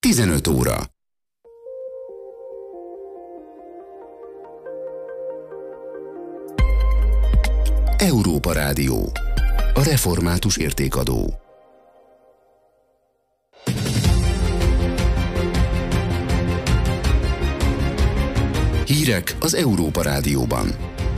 15 óra. Európa Rádió. A református értékadó. Hírek az Európa Rádióban.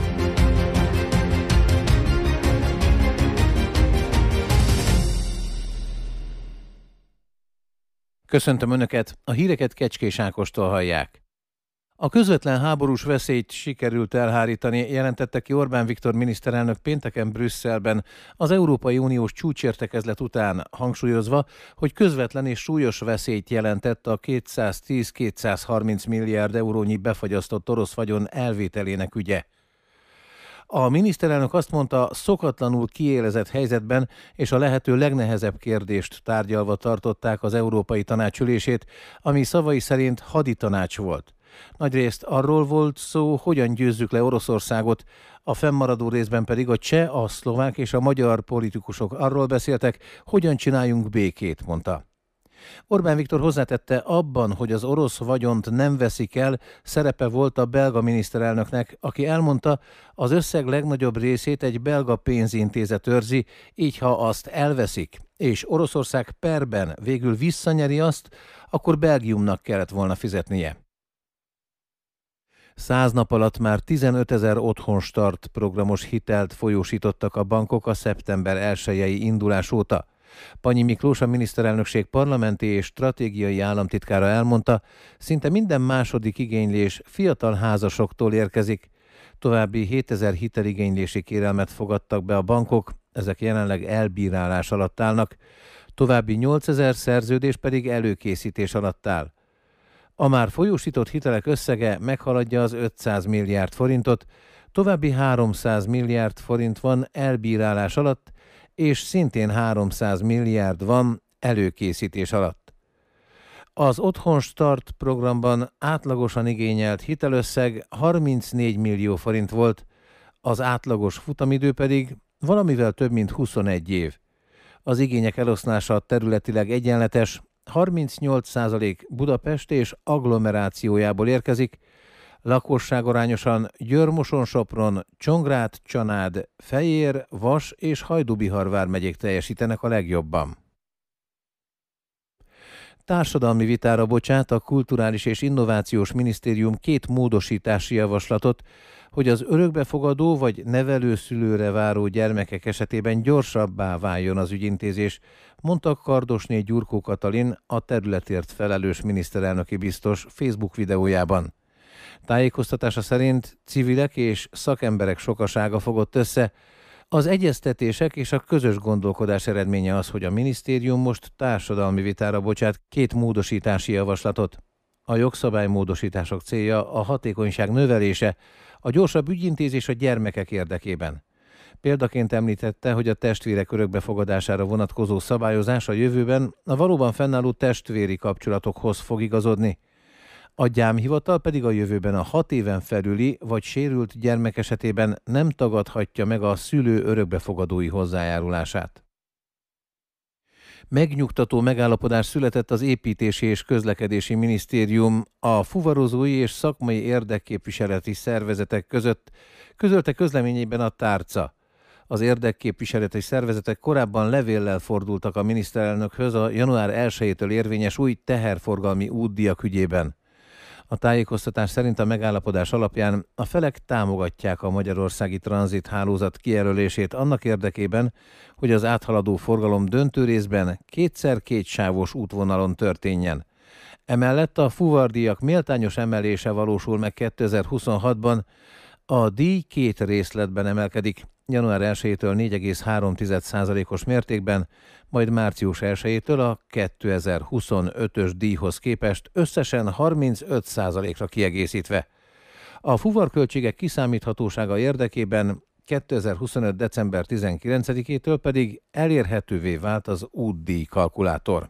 Köszöntöm Önöket, a híreket Kecskés Ákostól hallják. A közvetlen háborús veszélyt sikerült elhárítani, jelentette ki Orbán Viktor miniszterelnök pénteken Brüsszelben az Európai Uniós csúcsértekezlet után, hangsúlyozva, hogy közvetlen és súlyos veszélyt jelentett a 210-230 milliárd eurónyi befagyasztott orosz vagyon elvételének ügye. A miniszterelnök azt mondta, szokatlanul kiélezett helyzetben és a lehető legnehezebb kérdést tárgyalva tartották az Európai Tanács ülését, ami szavai szerint haditanács volt. Nagyrészt arról volt szó, hogyan győzzük le Oroszországot, a fennmaradó részben pedig a cseh, a szlovák és a magyar politikusok arról beszéltek, hogyan csináljunk békét, mondta. Orbán Viktor hozzátette, abban, hogy az orosz vagyont nem veszik el, szerepe volt a belga miniszterelnöknek, aki elmondta, az összeg legnagyobb részét egy belga pénzintézet őrzi, így ha azt elveszik, és Oroszország perben végül visszanyeri azt, akkor Belgiumnak kellett volna fizetnie. 100 nap alatt már 15 000 otthonstart programos hitelt folyósítottak a bankok a szeptember 1-i indulás óta. Panyi Miklós, a miniszterelnökség parlamenti és stratégiai államtitkára elmondta, szinte minden második igénylés fiatal házasoktól érkezik. További 7000 hiteligénylési kérelmet fogadtak be a bankok, ezek jelenleg elbírálás alatt állnak, további 8000 szerződés pedig előkészítés alatt áll. A már folyósított hitelek összege meghaladja az 500 milliárd forintot, további 300 milliárd forint van elbírálás alatt, és szintén 300 milliárd van előkészítés alatt. Az Otthon Start programban átlagosan igényelt hitelösszeg 34 millió forint volt, az átlagos futamidő pedig valamivel több mint 21 év. Az igények eloszlása területileg egyenletes, 38% Budapest és agglomerációjából érkezik, lakosságorányosan Győr-Moson-Sopron, Csongrád, Csanád, Fejér, Vas és Hajdú-Bihar vármegyék teljesítenek a legjobban. Társadalmi vitára bocsát a Kulturális és Innovációs Minisztérium 2 módosítási javaslatot, hogy az örökbefogadó vagy nevelőszülőre váró gyermekek esetében gyorsabbá váljon az ügyintézés, mondta Kardosné Gyurkó Katalin, a területért felelős miniszterelnöki biztos Facebook videójában. Tájékoztatása szerint civilek és szakemberek sokasága fogott össze. Az egyeztetések és a közös gondolkodás eredménye az, hogy a minisztérium most társadalmi vitára bocsát 2 módosítási javaslatot. A jogszabálymódosítások célja a hatékonyság növelése, a gyorsabb ügyintézés a gyermekek érdekében. Példaként említette, hogy a testvérek örökbefogadására vonatkozó szabályozás a jövőben a valóban fennálló testvéri kapcsolatokhoz fog igazodni. A gyámhivatal pedig a jövőben a 6 éven felüli vagy sérült gyermek esetében nem tagadhatja meg a szülő örökbefogadói hozzájárulását. Megnyugtató megállapodás született az Építési és Közlekedési Minisztérium, a fuvarozói és szakmai érdekképviseleti szervezetek között, közölte közleményében a tárca. Az érdekképviseleti szervezetek korábban levéllel fordultak a miniszterelnökhöz a január 1-től érvényes új teherforgalmi útdíjak ügyében. A tájékoztatás szerint a megállapodás alapján a felek támogatják a magyarországi tranzithálózat kijelölését annak érdekében, hogy az áthaladó forgalom döntő részben 2x2 sávos útvonalon történjen. Emellett a fuvardíjak méltányos emelése valósul meg 2026-ban, a díj 2 részletben emelkedik, január 1-től 4,3%-os mértékben, majd március 1-től a 2025-ös díjhoz képest összesen 35%-ra kiegészítve. A fuvarköltségek kiszámíthatósága érdekében 2025. december 19-től pedig elérhetővé vált az útdíj kalkulátor.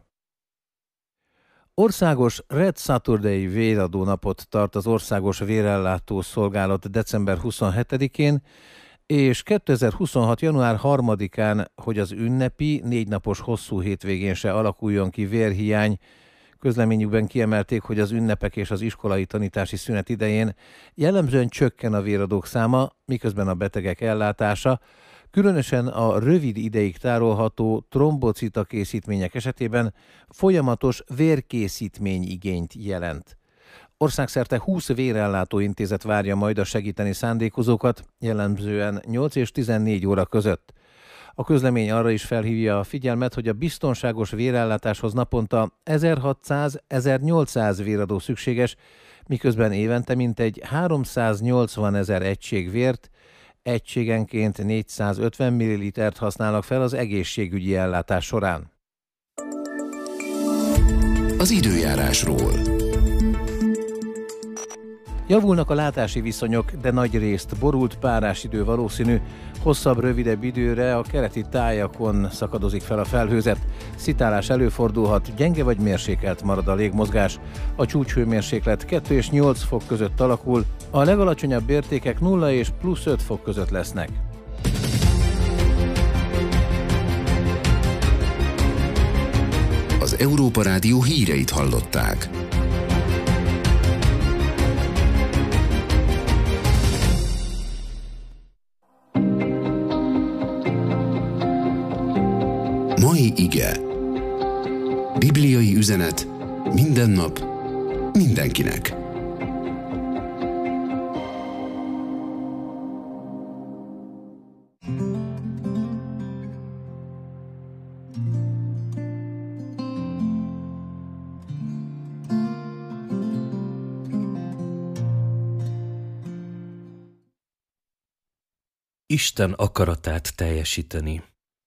Országos Red Saturday véradó napot tart az Országos Vérellátó Szolgálat december 27-én, és 2026. január 3-án, hogy az ünnepi, 4 napos hosszú hétvégén se alakuljon ki vérhiány, Közleményükben kiemelték, hogy az ünnepek és az iskolai tanítási szünet idején jellemzően csökken a véradók száma, miközben a betegek ellátása, különösen a rövid ideig tárolható trombocita készítmények esetében folyamatos vérkészítményigényt jelent. Országszerte 20 vérellátó intézet várja majd a segíteni szándékozókat, jellemzően 8 és 14 óra között. A közlemény arra is felhívja a figyelmet, hogy a biztonságos vérellátáshoz naponta 1600-1800 véradó szükséges, miközben évente mintegy 380 000 egység vért, egységenként 450 ml-t használnak fel az egészségügyi ellátás során. Az időjárásról. Javulnak a látási viszonyok, de nagyrészt borult párás idő valószínű. Hosszabb, rövidebb időre a keleti tájakon szakadozik fel a felhőzet. Szitálás előfordulhat, gyenge vagy mérsékelt marad a légmozgás. A csúcshőmérséklet 2 és 8 fok között alakul, a legalacsonyabb értékek 0 és plusz 5 fok között lesznek. Az Európa Rádió híreit hallották. Mai ige. Bibliai üzenet minden nap, mindenkinek. Isten akaratát teljesíteni.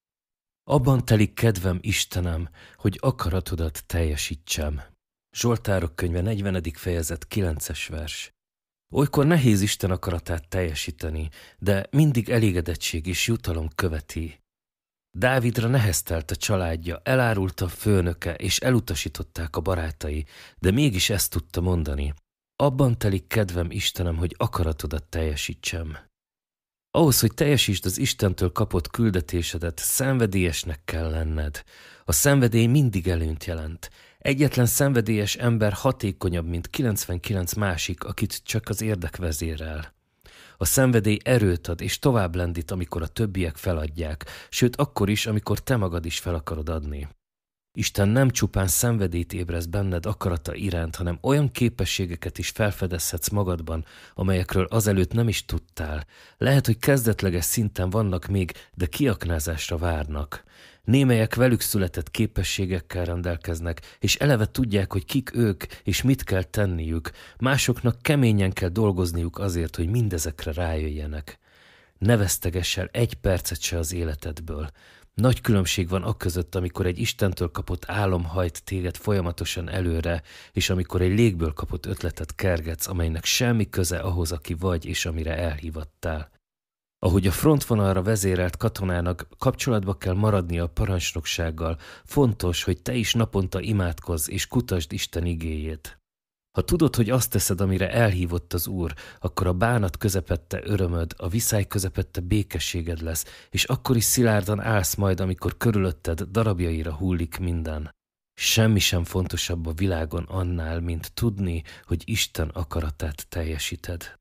Abban telik kedvem, Istenem, hogy akaratodat teljesítsem. Zsoltárok könyve 40. fejezet 9-es vers. Olykor nehéz Isten akaratát teljesíteni, de mindig elégedettség és jutalom követi. Dávidra neheztelt a családja, elárulta a főnöke, és elutasították a barátai, de mégis ezt tudta mondani. Abban telik kedvem, Istenem, hogy akaratodat teljesítsem. Ahhoz, hogy teljesítsd az Istentől kapott küldetésedet, szenvedélyesnek kell lenned. A szenvedély mindig előnyt jelent. Egyetlen szenvedélyes ember hatékonyabb, mint 99 másik, akit csak az érdek vezérel. A szenvedély erőt ad és tovább lendít, amikor a többiek feladják, sőt akkor is, amikor te magad is fel akarod adni. Isten nem csupán szenvedélyt ébreszt benned akarata iránt, hanem olyan képességeket is felfedezhetsz magadban, amelyekről azelőtt nem is tudtál. Lehet, hogy kezdetleges szinten vannak még, de kiaknázásra várnak. Némelyek velük született képességekkel rendelkeznek, és eleve tudják, hogy kik ők, és mit kell tenniük. Másoknak keményen kell dolgozniuk azért, hogy mindezekre rájöjjenek. Ne vesztegess el egy percet se az életedből. Nagy különbség van aközött, amikor egy Istentől kapott álom hajt téged folyamatosan előre, és amikor egy légből kapott ötletet kergetsz, amelynek semmi köze ahhoz, aki vagy, és amire elhívattál. Ahogy a frontvonalra vezérelt katonának kapcsolatba kell maradnia a parancsnoksággal, fontos, hogy te is naponta imádkozz és kutasd Isten igéjét. Ha tudod, hogy azt teszed, amire elhívott az Úr, akkor a bánat közepette örömöd, a viszály közepette békességed lesz, és akkor is szilárdan állsz majd, amikor körülötted darabjaira hullik minden. Semmi sem fontosabb a világon annál, mint tudni, hogy Isten akaratát teljesíted.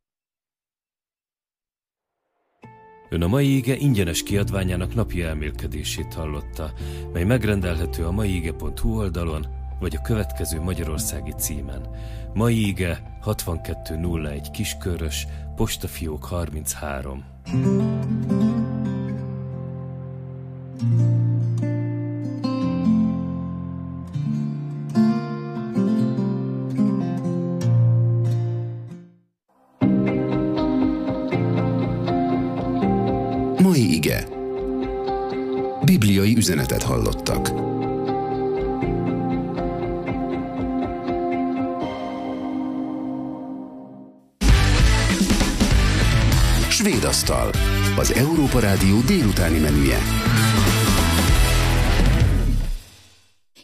Ön a mai ige ingyenes kiadványának napi elmélkedését hallotta, mely megrendelhető a maiige.hu oldalon, vagy a következő magyarországi címen. Mai ige 6201 Kiskörös, postafiók 33. Mai ige. Bibliai üzenetet hallottak. Svédasztal. Az Európa Rádió délutáni menüje.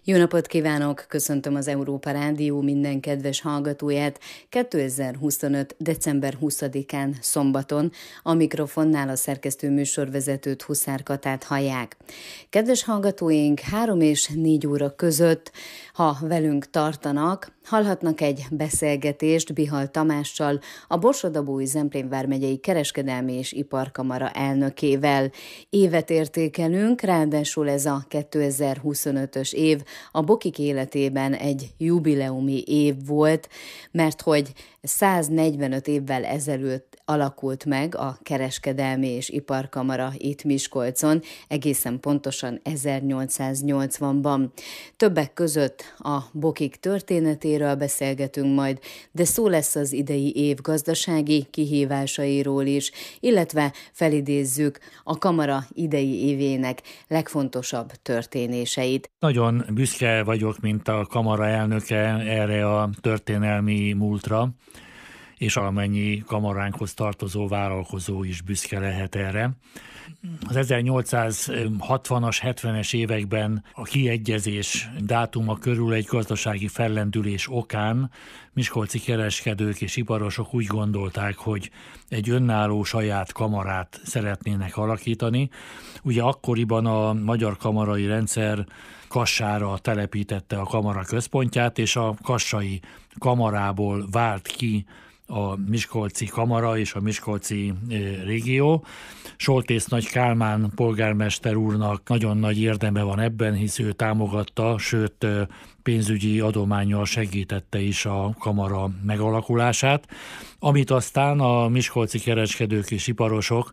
Jó napot kívánok! Köszöntöm az Európa Rádió minden kedves hallgatóját 2025. december 20-án szombaton. A mikrofonnál a szerkesztő műsorvezetőt, Huszár Katát hallják. Kedves hallgatóink, 3 és 4 óra között, ha velünk tartanak, hallhatnak egy beszélgetést Bihal Tamással, a Borsod-Abaúj-Zemplén vármegyei kereskedelmi és iparkamara elnökével. Évet értékelünk, ráadásul ez a 2025-ös év a bokik életében egy jubileumi év volt, mert hogy 145 évvel ezelőtt alakult meg a kereskedelmi és iparkamara itt Miskolcon, egészen pontosan 1880-ban. Többek között a bokik történetéről beszélgetünk majd, de szó lesz az idei év gazdasági kihívásairól is, illetve felidézzük a kamara idei évének legfontosabb történéseit. Nagyon büszke vagyok, mint a kamara elnöke erre a történelmi múltra, és valamennyi kamaránkhoz tartozó vállalkozó is büszke lehet erre. Az 1860-as, 70-es években a kiegyezés dátuma körül egy gazdasági fellendülés okán miskolci kereskedők és iparosok úgy gondolták, hogy egy önálló saját kamarát szeretnének alakítani. Ugye akkoriban a magyar kamarai rendszer Kassára telepítette a kamara központját, és a kassai kamarából vált ki a miskolci kamara és a miskolci régió. Soltész Nagy Kálmán polgármester úrnak nagyon nagy érdeme van ebben, hisz ő támogatta, sőt pénzügyi adománnyal segítette is a kamara megalakulását, amit aztán a miskolci kereskedők és iparosok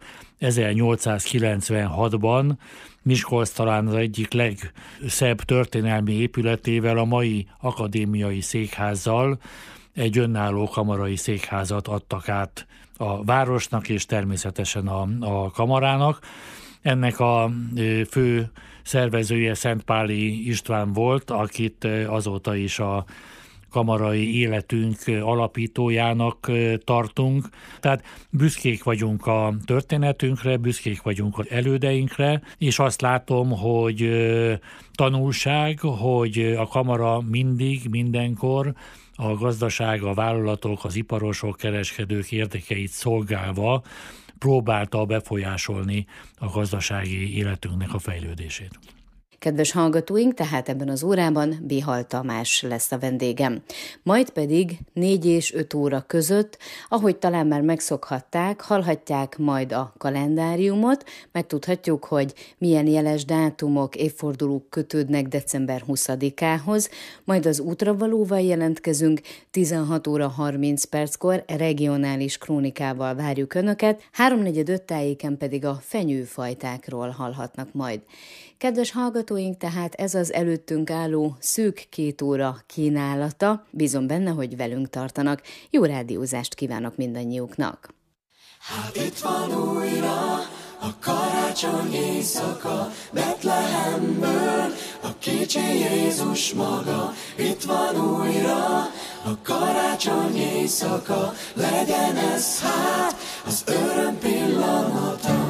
1896-ban Miskolc talán az egyik legszebb történelmi épületével, a mai akadémiai székházzal egy önálló kamarai székházat adtak át a városnak és természetesen a kamarának. Ennek a fő szervezője Szentpáli István volt, akit azóta is a kamarai életünk alapítójának tartunk. Tehát büszkék vagyunk a történetünkre, büszkék vagyunk az elődeinkre, és azt látom, hogy tanulság, hogy a kamara mindig, mindenkor a gazdaság, a vállalatok, az iparosok, kereskedők érdekeit szolgálva próbálta befolyásolni a gazdasági életünknek a fejlődését. Kedves hallgatóink, tehát ebben az órában Bihal Tamás lesz a vendégem. Majd pedig 4 és 5 óra között, ahogy talán már megszokhatták, hallhatják majd a kalendáriumot, megtudhatjuk, hogy milyen jeles dátumok, évfordulók kötődnek december 20-ához, majd az útravalóval jelentkezünk, 16 óra 30 perckor regionális krónikával várjuk Önöket, 3-4-5 tájéken pedig a fenyőfajtákról hallhatnak majd. Kedves hallgatóink, tehát ez az előttünk álló szűk 2 óra kínálata. Bízom benne, hogy velünk tartanak. Jó rádiózást kívánok mindannyiuknak! Hát itt van újra a karácsony éjszaka, Betlehemből a kicsi Jézus maga. Itt van újra a karácsony éjszaka, legyen ez hát az öröm pillanata.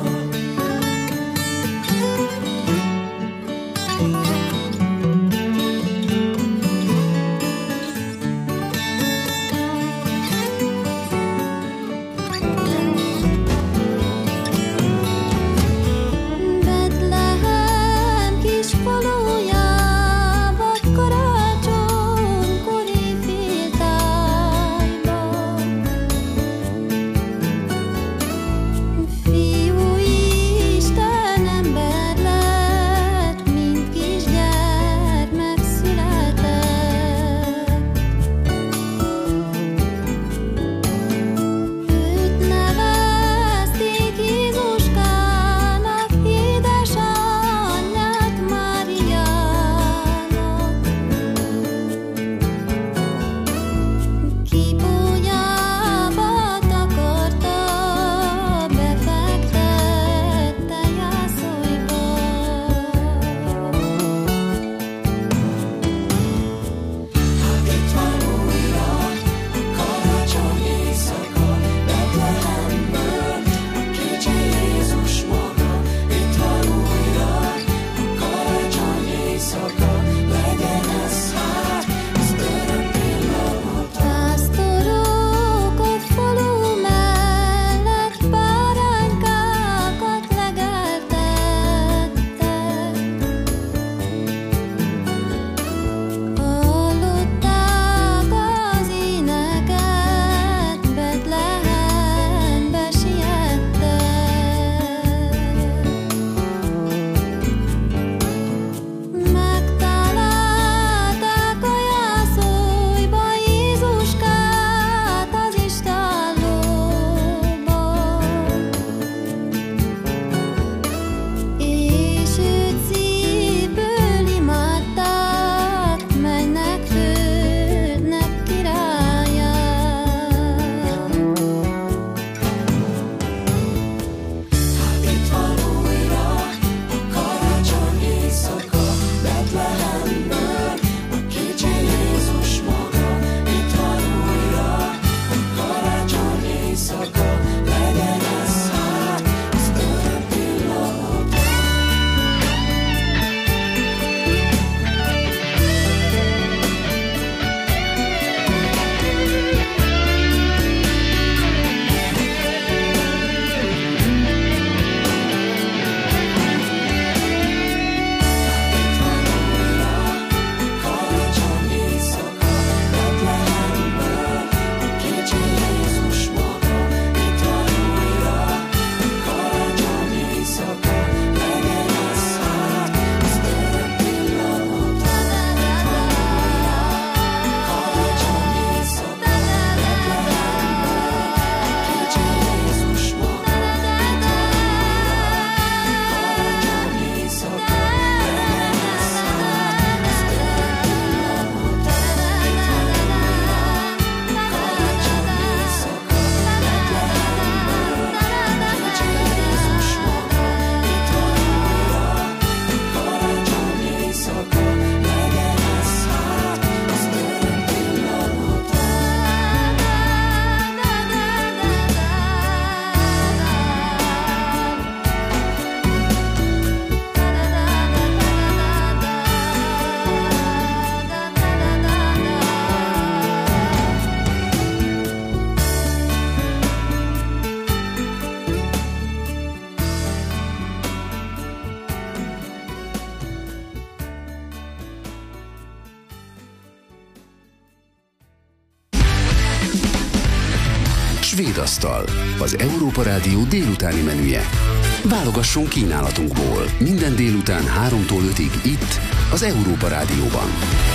Svéd asztal, az Európa Rádió délutáni menüje. Válogasson kínálatunkból minden délután 3-tól 5-ig itt, az Európa Rádióban.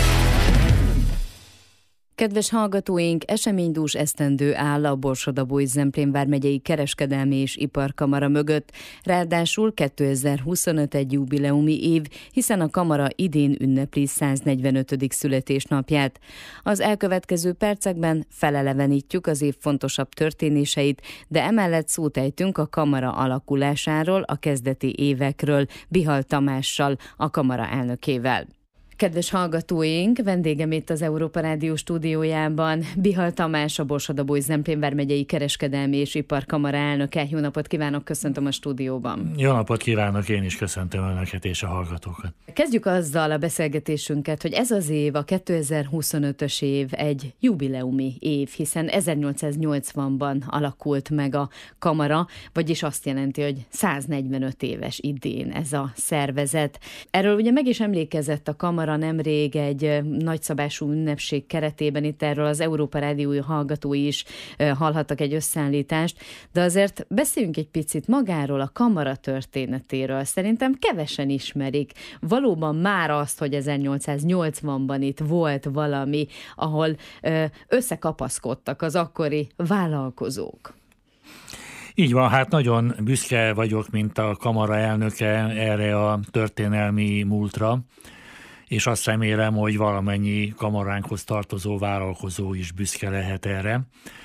Kedves hallgatóink, eseménydús esztendő áll a Borsod-Abaúj-Zemplén vármegyei kereskedelmi és iparkamara mögött, ráadásul 2025 egy jubileumi év, hiszen a kamara idén ünnepli 145. születésnapját. Az elkövetkező percekben felelevenítjük az év fontosabb történéseit, de emellett szót ejtünk a kamara alakulásáról, a kezdeti évekről, Bihal Tamással, a kamara elnökével. Kedves hallgatóink, vendégem itt az Európa Rádió stúdiójában Bihal Tamás, a Borsod-Abaúj-Zemplén vármegyei kereskedelmi és iparkamara elnöke. Jó napot kívánok, köszöntöm a stúdióban. Jó napot kívánok, én is köszöntöm önöket és a hallgatókat. Kezdjük azzal a beszélgetésünket, hogy ez az év, a 2025-ös év egy jubileumi év, hiszen 1880-ban alakult meg a kamara, vagyis azt jelenti, hogy 145 éves idén ez a szervezet. Erről ugye meg is emlékezett a kamara nemrég egy nagyszabású ünnepség keretében, itt erről az Európa Rádió hallgatói is hallhattak egy összeállítást, de azért beszéljünk egy picit magáról, a kamara történetéről. Szerintem kevesen ismerik. Valóban már azt, hogy 1880-ban itt volt valami, ahol összekapaszkodtak az akkori vállalkozók. Így van, hát nagyon büszke vagyok, mint a kamara elnöke erre a történelmi múltra, és azt remélem, hogy valamennyi kamaránkhoz tartozó vállalkozó is büszke lehet erre.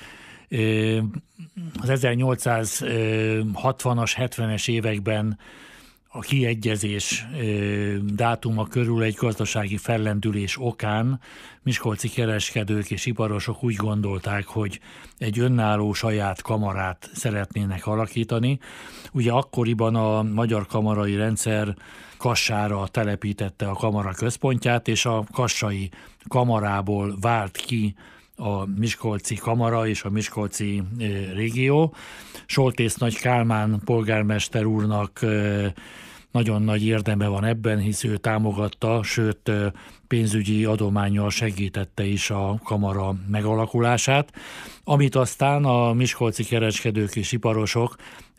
Az 1860-as, 70-es években a kiegyezés dátuma körül egy gazdasági fellendülés okán miskolci kereskedők és iparosok úgy gondolták, hogy egy önálló saját kamarát szeretnének alakítani. Ugye akkoriban a magyar kamarai rendszer Kassára telepítette a kamara központját, és a kassai kamarából vált ki a miskolci kamara és a miskolci régió. Soltész Nagy Kálmán polgármester úrnak nagyon nagy érdeme van ebben, hisz ő támogatta, sőt pénzügyi adománnyal segítette is a kamara megalakulását, amit aztán a miskolci kereskedők és iparosok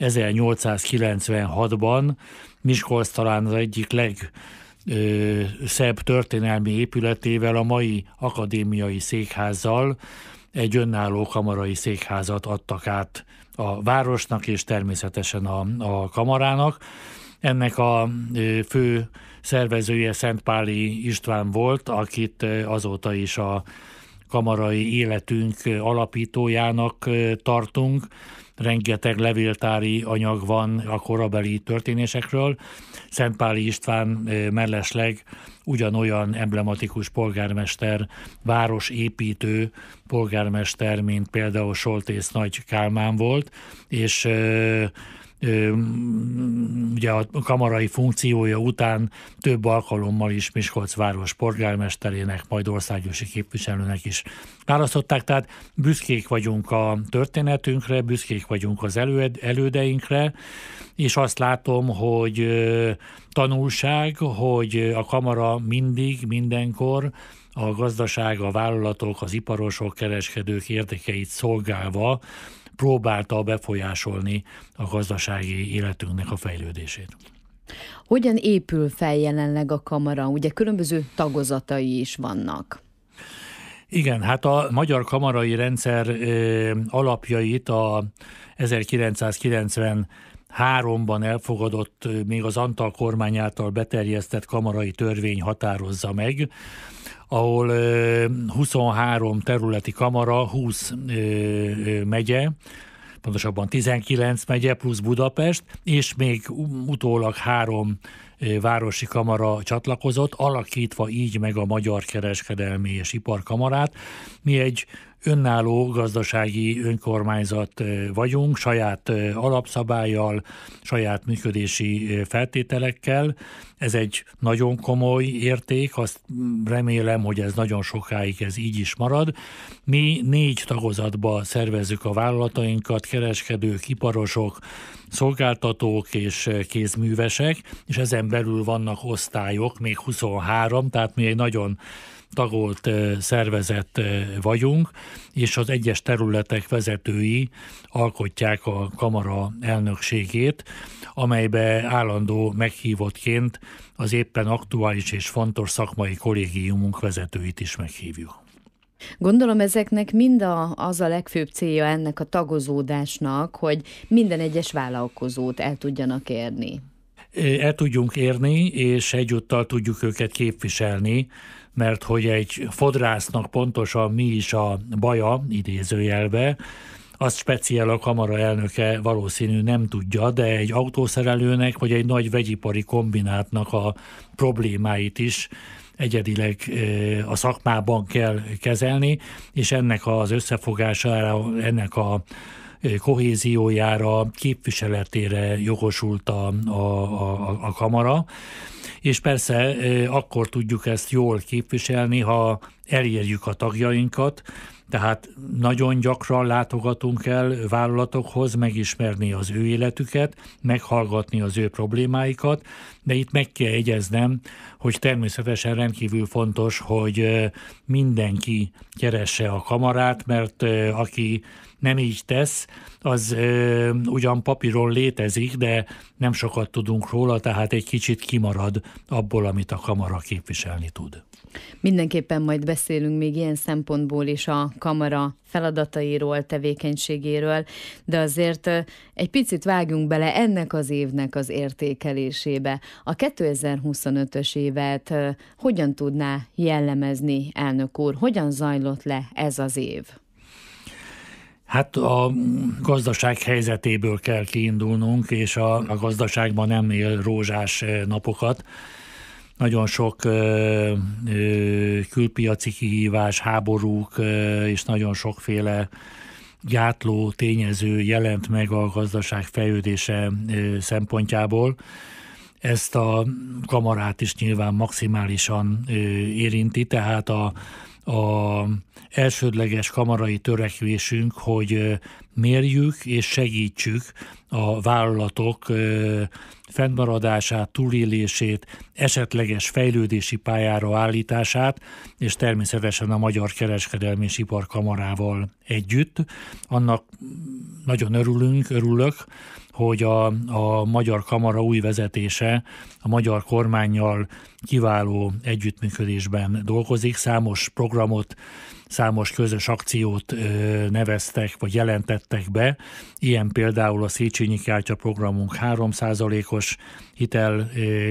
1896-ban Miskolc talán az egyik legszebb történelmi épületével, a mai akadémiai székházzal egy önálló kamarai székházat adtak át a városnak és természetesen a kamarának. Ennek a fő szervezője Szentpáli István volt, akit azóta is a kamarai életünk alapítójának tartunk. Rengeteg levéltári anyag van a korabeli történésekről. Szentpáli István mellesleg ugyanolyan emblematikus polgármester, városépítő polgármester, mint például Soltész Nagy Kálmán volt, és ugye a kamarai funkciója után több alkalommal is Miskolc város polgármesterének, majd országgyűlési képviselőnek is választották, tehát büszkék vagyunk a történetünkre, büszkék vagyunk az elődeinkre, és azt látom, hogy tanulság, hogy a kamara mindig, mindenkor a gazdaság, a vállalatok, az iparosok, kereskedők érdekeit szolgálva próbálta befolyásolni a gazdasági életünknek a fejlődését. Hogyan épül fel jelenleg a kamara? Ugye különböző tagozatai is vannak. Igen, hát a magyar kamarai rendszer alapjait a 1993-ban elfogadott, még az Antal kormány által beterjesztett kamarai törvény határozza meg, ahol 23 területi kamara, 20 megye, pontosabban 19 megye plusz Budapest, és még utólag 3 városi kamara csatlakozott, alakítva így meg a Magyar Kereskedelmi és Iparkamarát. Mi egy önálló gazdasági önkormányzat vagyunk, saját alapszabállyal, saját működési feltételekkel. Ez egy nagyon komoly érték, azt remélem, hogy ez nagyon sokáig ez így is marad. Mi 4 tagozatba szervezzük a vállalatainkat, kereskedők, iparosok, szolgáltatók és kézművesek, és ezen belül vannak osztályok, még 23, tehát mi egy nagyon tagolt szervezet vagyunk, és az egyes területek vezetői alkotják a kamara elnökségét, amelybe állandó meghívottként az éppen aktuális és fontos szakmai kollégiumunk vezetőit is meghívjuk. Gondolom ezeknek mind az a legfőbb célja ennek a tagozódásnak, hogy minden egyes vállalkozót el tudjanak érni. El tudjunk érni, és egyúttal tudjuk őket képviselni, mert hogy egy fodrásznak pontosan mi is a baja, idézőjelbe, azt speciál a kamara elnöke valószínű nem tudja, de egy autószerelőnek vagy egy nagy vegyipari kombinátnak a problémáit is egyedileg a szakmában kell kezelni, és ennek az összefogására, ennek a kohéziójára, képviseletére jogosult a kamara, és persze akkor tudjuk ezt jól képviselni, ha elérjük a tagjainkat, tehát nagyon gyakran látogatunk el vállalatokhoz, megismerni az ő életüket, meghallgatni az ő problémáikat, de itt meg kell jegyeznem, hogy természetesen rendkívül fontos, hogy mindenki keresse a kamarát, mert aki nem így tesz, az ugyan papíron létezik, de nem sokat tudunk róla, tehát egy kicsit kimarad abból, amit a kamara képviselni tud. Mindenképpen majd beszélünk még ilyen szempontból is a kamara feladatairól, tevékenységéről, de azért egy picit vágjunk bele ennek az évnek az értékelésébe. A 2025-ös évet hogyan tudná jellemezni, elnök úr? Hogyan zajlott le ez az év? Hát a gazdaság helyzetéből kell kiindulnunk, és a gazdaságban nem él rózsás napokat. Nagyon sok külpiaci kihívás, háborúk és nagyon sokféle gátló tényező jelent meg a gazdaság fejlődése szempontjából. Ezt a kamarát is nyilván maximálisan érinti, tehát a elsődleges kamarai törekvésünk, hogy mérjük és segítsük a vállalatok fennmaradását, túlélését, esetleges fejlődési pályára állítását, és természetesen a Magyar Kereskedelmi és Iparkamarával együtt. Annak nagyon örülök, hogy a Magyar Kamara új vezetése a magyar kormánnyal kiváló együttműködésben dolgozik, számos programot, számos közös akciót neveztek, vagy jelentettek be. Ilyen például a Széchenyi Kártya programunk 3%-os hitel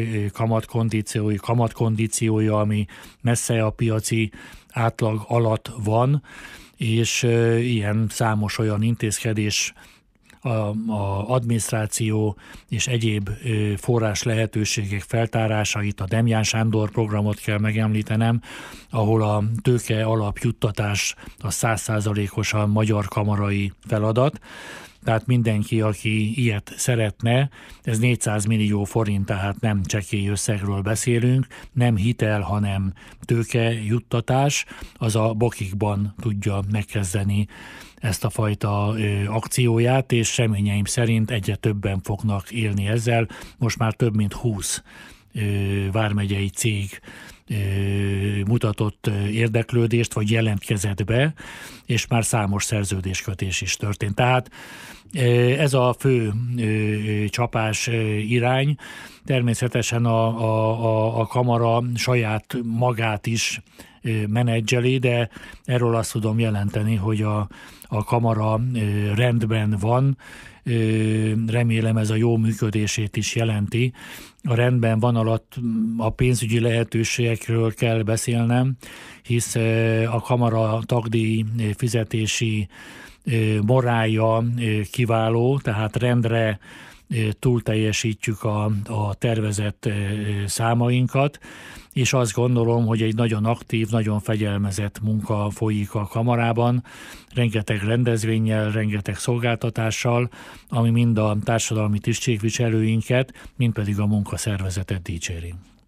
kamatkondíciója, ami messze a piaci átlag alatt van, és ilyen számos olyan intézkedés, a adminisztráció és egyéb forrás lehetőségek feltárásait, a Demján Sándor programot kell megemlítenem, ahol a tőke alapjuttatás a 100%-osan magyar kamarai feladat. Tehát mindenki, aki ilyet szeretne, ez 400 millió forint, tehát nem csekély összegről beszélünk, nem hitel, hanem tőke juttatás, az a Bokikban tudja megkezdeni ezt a fajta akcióját, és reményeim szerint egyre többen fognak élni ezzel. Most már több mint 20 vármegyei cég mutatott érdeklődést, vagy jelentkezett be, és már számos szerződéskötés is történt. Tehát ez a fő csapás irány. Természetesen a kamara saját magát is menedzseli, de erről azt tudom jelenteni, hogy a kamara rendben van, remélem ez a jó működését is jelenti. A rendben van alatt a pénzügyi lehetőségekről kell beszélnem, hisz a kamara tagdíj fizetési morálja kiváló, tehát rendre túlteljesítjük a tervezett számainkat, és azt gondolom, hogy egy nagyon aktív, nagyon fegyelmezett munka folyik a kamarában, rengeteg rendezvénnyel, rengeteg szolgáltatással, ami mind a társadalmi tisztségviselőinket, mind pedig a munkaszervezetet dicséri.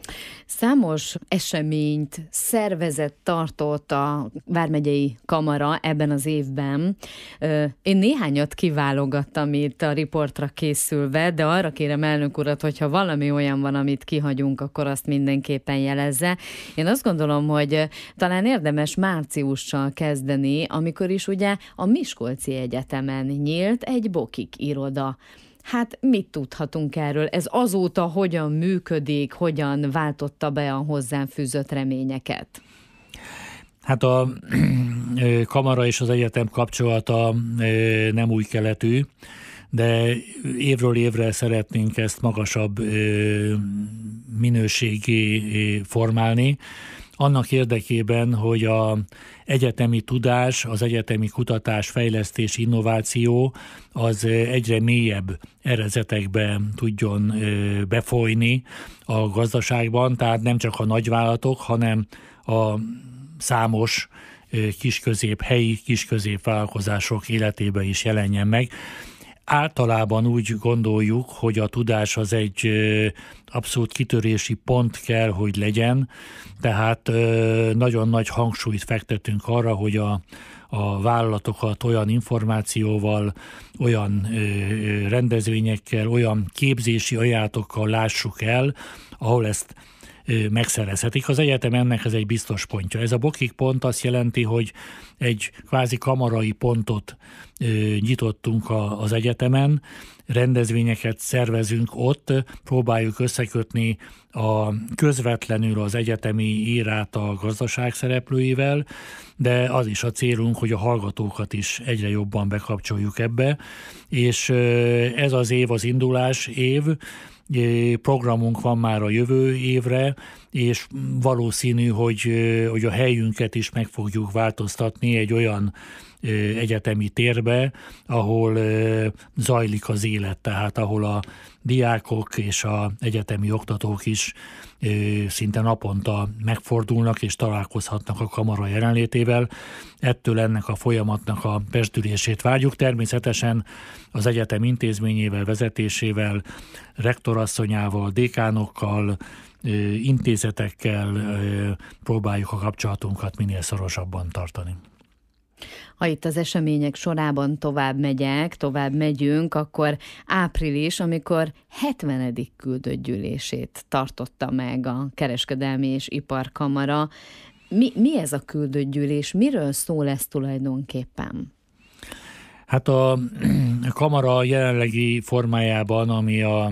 Számos eseményt tartott a Vármegyei Kamara ebben az évben. Én néhányat kiválogattam itt a riportra készülve, de arra kérem elnök urat, hogyha valami olyan van, amit kihagyunk, akkor azt mindenképpen jelezze. Én azt gondolom, hogy talán érdemes márciussal kezdeni, amikor is ugye a Miskolci Egyetemen nyílt egy bokik iroda. Hát mit tudhatunk erről? Ez azóta hogyan működik, hogyan váltotta be a hozzám fűzött reményeket? Hát a kamara és az egyetem kapcsolata nem új keletű, de évről évre szeretnénk ezt magasabb minőségé formálni. Annak érdekében, hogy az egyetemi tudás, az egyetemi kutatás, fejlesztés, innováció az egyre mélyebb erezetekbe tudjon befolyni a gazdaságban, tehát nem csak a nagyvállalatok, hanem a számos helyi kisközép vállalkozások életébe is jelenjen meg. Általában úgy gondoljuk, hogy a tudás az egy abszolút kitörési pont kell, hogy legyen, tehát nagyon nagy hangsúlyt fektetünk arra, hogy a vállalatokat olyan információval, olyan rendezvényekkel, olyan képzési ajánlatokkal lássuk el, ahol ezt megszerezhetik. Az egyetem ennek ez egy biztos pontja. Ez a bokik pont azt jelenti, hogy egy kvázi kamarai pontot nyitottunk az egyetemen, rendezvényeket szervezünk ott, próbáljuk összekötni közvetlenül az egyetemi írát a gazdaság szereplőivel, de az is a célunk, hogy a hallgatókat is egyre jobban bekapcsoljuk ebbe, és ez az év az indulás év, programunk van már a jövő évre, és valószínű, hogy a helyünket is meg fogjuk változtatni egy olyan egyetemi térbe, ahol zajlik az élet, tehát ahol a diákok és az egyetemi oktatók is szinte naponta megfordulnak és találkozhatnak a kamara jelenlétével. Ettől ennek a folyamatnak a pezsdülését várjuk. Természetesen az egyetem intézményével, vezetésével, rektorasszonyával, dékánokkal, intézetekkel próbáljuk a kapcsolatunkat minél szorosabban tartani. Ha itt az események sorában tovább megyünk, akkor április, amikor 70. küldött gyűlését tartotta meg a Kereskedelmi és Iparkamara. Mi ez a küldött gyűlés? Miről szól ez tulajdonképpen? Hát a kamara jelenlegi formájában, ami a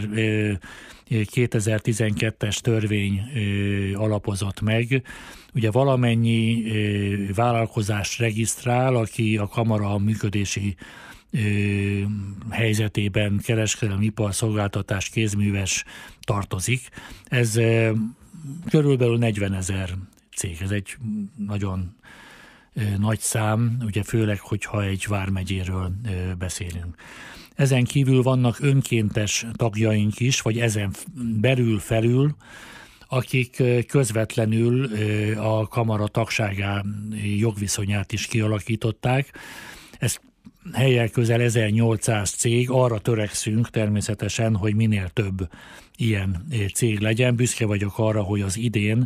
2012-es törvény alapozott meg, ugye valamennyi vállalkozás regisztrál, aki a kamara működési helyzetében kereskedelmi, ipar, szolgáltatás, kézműves tartozik. Ez körülbelül 40 000 cég. Ez egy nagyon nagy szám, ugye főleg, hogyha egy vármegyéről beszélünk. Ezen kívül vannak önkéntes tagjaink is, vagy ezen felül, akik közvetlenül a kamara tagságá jogviszonyát is kialakították. Ez hellyel közel 1800 cég, arra törekszünk természetesen, hogy minél több ilyen cég legyen. Büszke vagyok arra, hogy az idén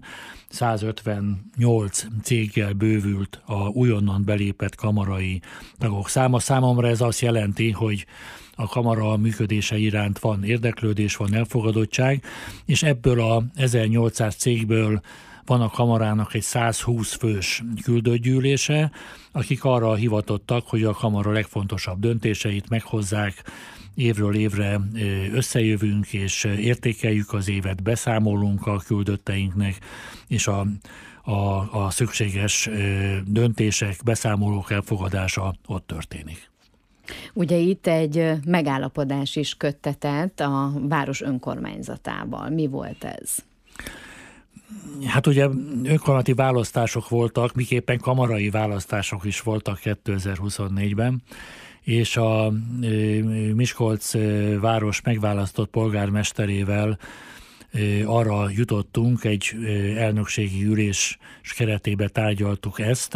158 céggel bővült a újonnan belépett kamarai tagok száma. Számomra ez azt jelenti, hogy a kamara működése iránt van érdeklődés, van elfogadottság, és ebből a 1800 cégből van a kamarának egy 120 fős küldőgyűlése, akik arra hivatottak, hogy a kamara legfontosabb döntéseit meghozzák, évről évre összejövünk, és értékeljük az évet, beszámolunk a küldötteinknek, és a szükséges döntések, beszámolók elfogadása ott történik. Ugye itt egy megállapodás is köttetett a város önkormányzatával. Mi volt ez? Hát ugye önkormányzati választások voltak, miképpen kamarai választások is voltak 2024-ben, és a Miskolc város megválasztott polgármesterével arra jutottunk, egy elnökségi ülés keretében tárgyaltuk ezt,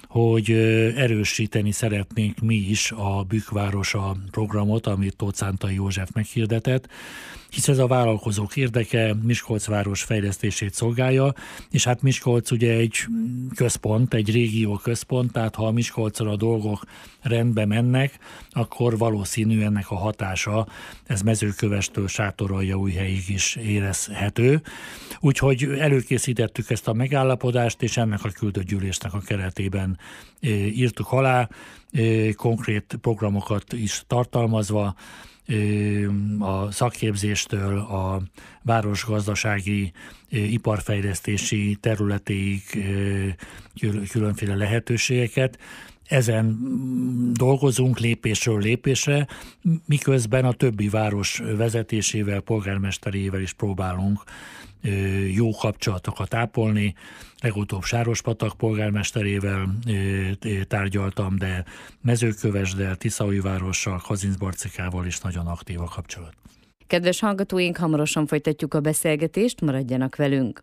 hogy erősíteni szeretnénk mi is a Bükkvárosa programot, amit Tóth Szántai József meghirdetett, hisz ez a vállalkozók érdeke, Miskolc város fejlesztését szolgálja, és hát Miskolc ugye egy központ, egy régió központ, tehát ha a Miskolcon a dolgok rendbe mennek, akkor valószínű ennek a hatása, ez Mezőkövestől Sátoraljaújhelyig is érezhető. Úgyhogy előkészítettük ezt a megállapodást, és ennek a küldött gyűlésnek a keretében írtuk alá, konkrét programokat is tartalmazva, a szakképzéstől a városgazdasági, iparfejlesztési területéig különféle lehetőségeket. Ezen dolgozunk lépésről lépésre, miközben a többi város vezetésével, polgármesterével is próbálunk jó kapcsolatokat ápolni. Legutóbb Sárospatak polgármesterével tárgyaltam, de Mezőkövesddel, Tiszaújvárossal, Kazincbarcikával is nagyon aktív a kapcsolat. Kedves hallgatóink, hamarosan folytatjuk a beszélgetést, maradjanak velünk!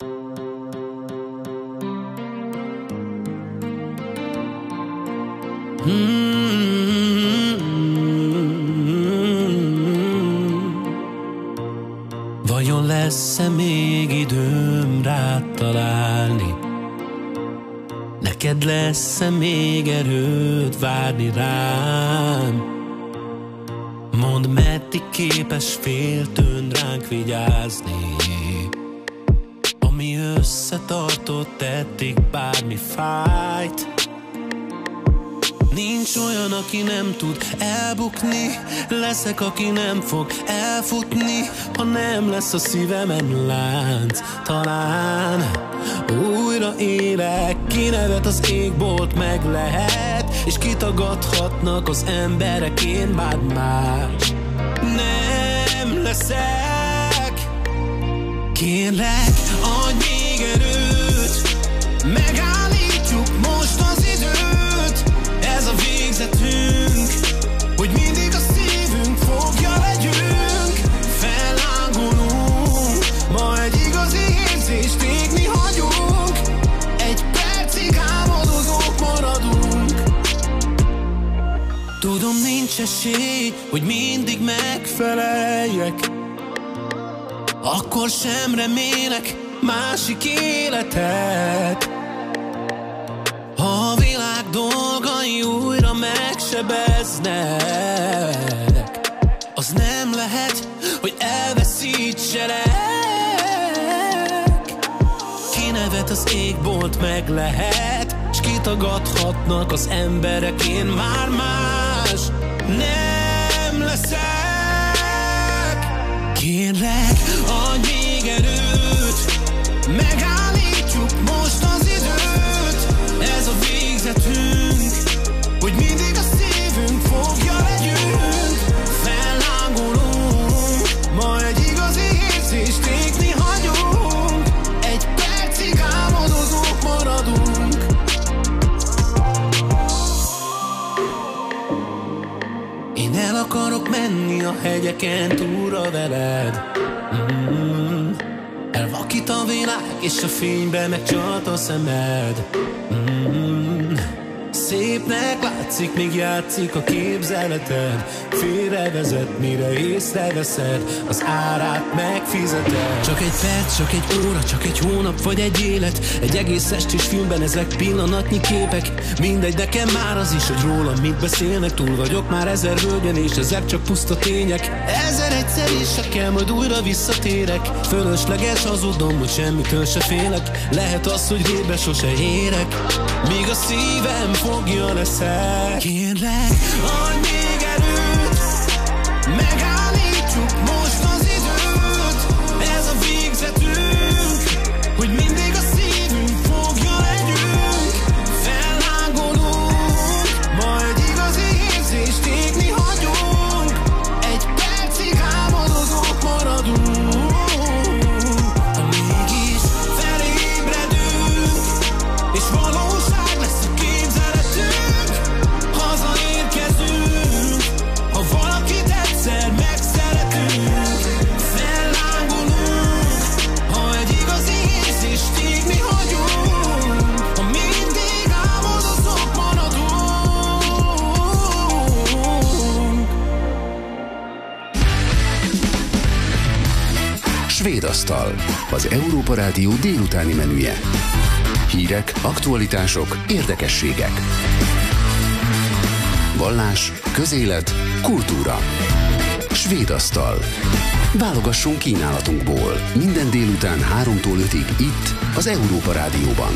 Vajon lesz-e még időm rád találni? Neked lesz-e még erőd várni rám? Mondd, meddig képes féltőn ránk vigyázni, ami összetartott eddig bármi fájt. Nincs olyan, aki nem tud elbukni, leszek, aki nem fog elfutni, ha nem lesz a szívemen lánc. Talán újra élek, kinevet az égbolt meg lehet, és kitagadhatnak az emberek, én már más nem leszek. Kérlek, adj még erőt, megállítjuk most az időt. Ez a végzetünk, hogy mindig a szívünk fogja legyünk. Fellángolunk, ma egy igazi érzést égni hagyunk. Egy percig álmodozók maradunk. Tudom, nincs esély, hogy mindig megfeleljek, akkor sem remélek másik életet. Ha a világ dolgai újra megsebeznek, az nem lehet, hogy elveszítselek. Kinevet az égbolt meg lehet, s kitagadhatnak az emberek, én már más nem leszek. Kérlek, adj még erőt, megállítjuk most az időt. Ez a végzetünk, hogy mindig a szívünk fogja legyünk. Fellángolunk, ma egy igazi érzést égni hagyunk. Egy percig álmodozók maradunk. Én el akarok menni a hegyeken túlra veled. Elvakít a világ, és a fénybe megcsalt a szemed. Szépnek látszik, még játszik a képzeleted. Félrevezet, mire észreveszed, az árát megfizeted. Csak egy perc, csak egy óra, csak egy hónap vagy egy élet. Egy egész estés filmben ezek pillanatnyi képek. Mindegy, nekem már az is, hogy rólam mit beszélnek. Túl vagyok már 1000 völgyen, és ezek csak puszta tények. 1001-szer is se kell, majd újra visszatérek. Fölösleges hazudom, hogy semmitől se félek. Lehet az, hogy végbe sose érek, míg a szívem fogja leszek. Kérlek, adj még erőt, megállítjuk most az időt. Ez a végzetünk, hogy mindig a szívünk fogja legyünk. Fellángolunk, ma egy igazi érzést égni hagyunk. Egy percig álmodozók maradunk. Ha mégis felébredünk, és valóság lesz a képzeletünk, hazaérkezünk, Svéd asztal. Az Európa Rádió délutáni menüje. Hírek, aktualitások, érdekességek. Vallás, közélet, kultúra. Svéd asztal. Válogassunk kínálatunkból. Minden délután 3-tól 5-ig itt, az Európa Rádióban.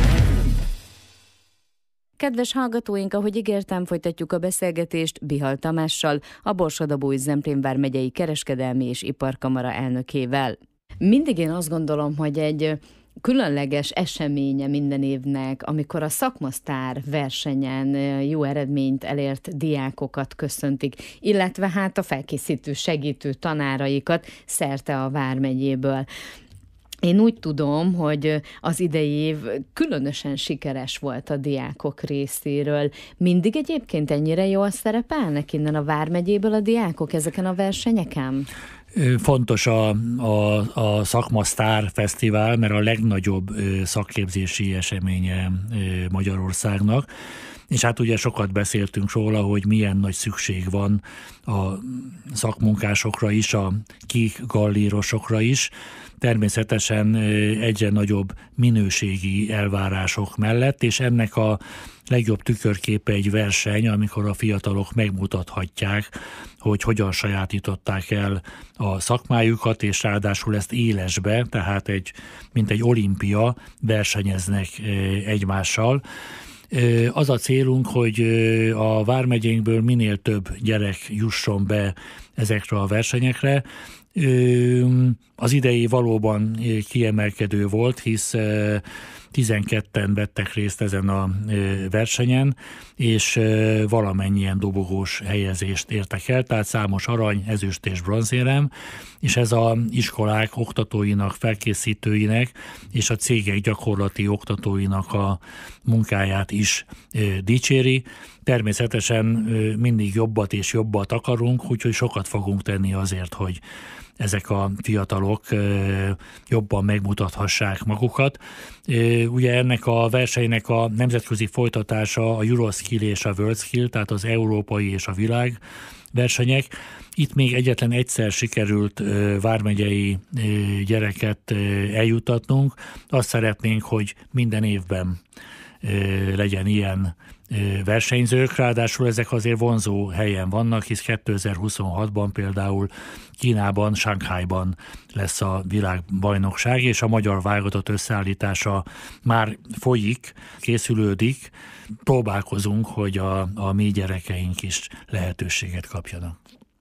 Kedves hallgatóink, ahogy ígértem, folytatjuk a beszélgetést Bihal Tamással, a Borsod-Abaúj-Zemplén vármegyei kereskedelmi és iparkamara elnökével. Mindig én azt gondolom, hogy egy különleges eseménye minden évnek, amikor a szakmasztár versenyen jó eredményt elért diákokat köszöntik, illetve hát a felkészítő, segítő tanáraikat szerte a vármegyéből. Én úgy tudom, hogy az idei év különösen sikeres volt a diákok részéről. Mindig egyébként ennyire jól szerepelnek innen a vármegyéből a diákok ezeken a versenyeken? Fontos a Szakmasztár Fesztivál, mert a legnagyobb szakképzési eseménye Magyarországnak. És hát ugye sokat beszéltünk róla, hogy milyen nagy szükség van a szakmunkásokra is, a kigallérosokra is. Természetesen egyre nagyobb minőségi elvárások mellett, és ennek a legjobb tükörképe egy verseny, amikor a fiatalok megmutathatják, hogy hogyan sajátították el a szakmájukat, és ráadásul ezt élesbe, tehát mint egy olimpia versenyeznek egymással. Az a célunk, hogy a vármegyénkből minél több gyerek jusson be ezekre a versenyekre. Az idei valóban kiemelkedő volt, hisz 12-en vettek részt ezen a versenyen, és valamennyien dobogós helyezést értek el, tehát számos arany, ezüst és bronzérem, és ez az iskolák oktatóinak, felkészítőinek és a cégek gyakorlati oktatóinak a munkáját is dicséri. Természetesen mindig jobbat és jobbat akarunk, úgyhogy sokat fogunk tenni azért, hogy ezek a fiatalok jobban megmutathassák magukat. Ugye ennek a versenynek a nemzetközi folytatása a Euroskill és a Worldskill, tehát az európai és a világ versenyek. Itt még egyetlen egyszer sikerült vármegyei gyereket eljutatnunk. Azt szeretnénk, hogy minden évben legyen ilyen versenyzők, ráadásul ezek azért vonzó helyen vannak, hisz 2026-ban például Kínában, Shanghaiban lesz a világbajnokság, és a magyar válogatott összeállítása már folyik, készülődik. Próbálkozunk, hogy a mi gyerekeink is lehetőséget kapjanak.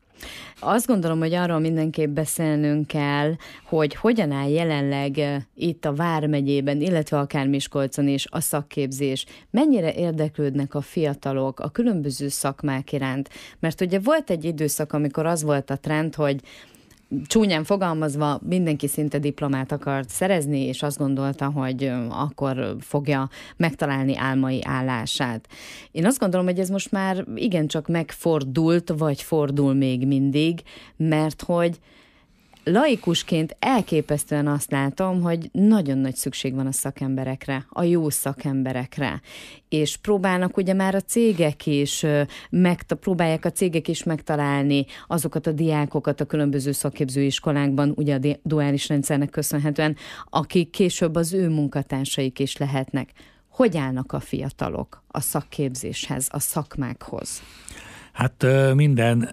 Azt gondolom, hogy arról mindenképp beszélnünk kell, hogy hogyan áll jelenleg itt a Vármegyében, illetve akár Miskolcon is a szakképzés. Mennyire érdeklődnek a fiatalok a különböző szakmák iránt? Mert ugye volt egy időszak, amikor az volt a trend, hogy csúnyán fogalmazva mindenki szinte diplomát akart szerezni, és azt gondolta, hogy akkor fogja megtalálni álmai állását. Én azt gondolom, hogy ez most már igencsak megfordult, vagy fordul még mindig, mert hogy laikusként elképesztően azt látom, hogy nagyon nagy szükség van a szakemberekre, a jó szakemberekre, és próbálnak ugye már a cégek is, próbálják a cégek is megtalálni azokat a diákokat a különböző szakképzőiskolákban, ugye a duális rendszernek köszönhetően, akik később az ő munkatársaik is lehetnek. Hogy állnak a fiatalok a szakképzéshez, a szakmákhoz? Hát minden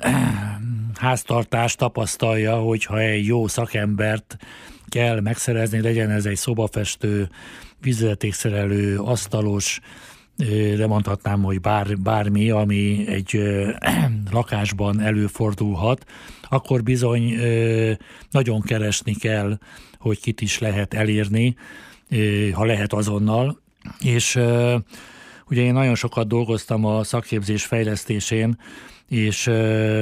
háztartás tapasztalja, hogyha egy jó szakembert kell megszerezni, legyen ez egy szobafestő, vízvezetékszerelő, asztalos, de mondhatnám, hogy bármi, ami egy lakásban előfordulhat, akkor bizony nagyon keresni kell, hogy kit is lehet elérni, ha lehet azonnal, és ugye én nagyon sokat dolgoztam a szakképzés fejlesztésén, és